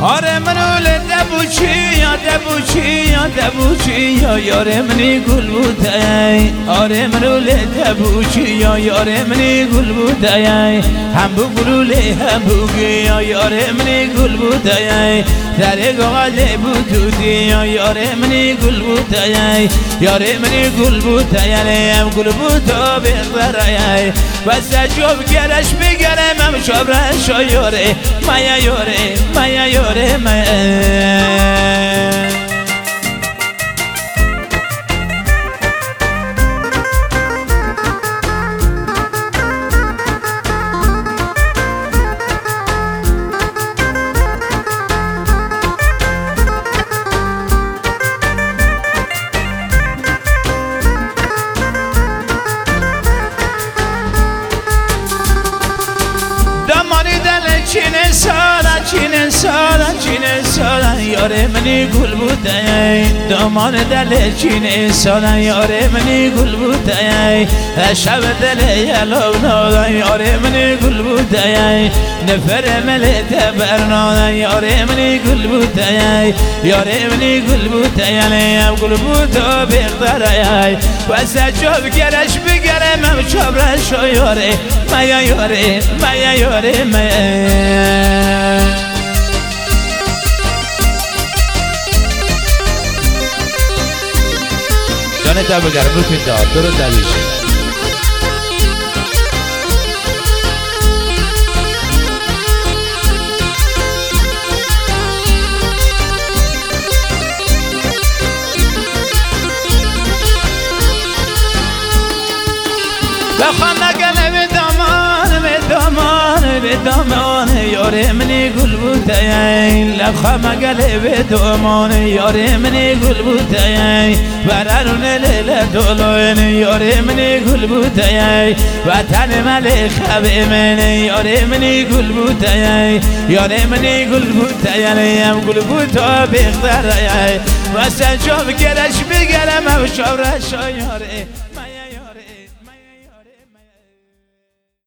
آره منو دبوچی یا دبوچی یا دبوچی یا یار منی گل بودای آره منو دبوچی یا یار منی گل بودای هم بگلوله هم بگی یا یار منی گل بودای در گاله بودودی یا یار منی گل بودای یار منی گل بودای هم گل بودا بخرای بس جوب گرش بگرم هم شابرش یاره مایا یاره مایا یاره چین سالا یاره منی گل بودای دامان دل چین سالا یاره منی گل بودای شب دل یلونا یاره منی گل بودای نفر ملت برنا یاره منی گل بودای یاره منی گل بودای ام گل بودا بخدرای واسه جوب گرش بگرم ام چابرش یاره مایا یاره مایا یاره جانه تا بگرم رو پیدا درو دلیشه بخوام نگله به دامان یاره منی گل بودای لخوام نگله به دامان یاره منی گل بودای برارون لیل دولوین یاره منی گل بودای وطن ملک خبه منی یاره منی گل بودای یاره منی گل بودای هم گل بودا بخدرای واسه جاب گرش بگرم او شورش یاره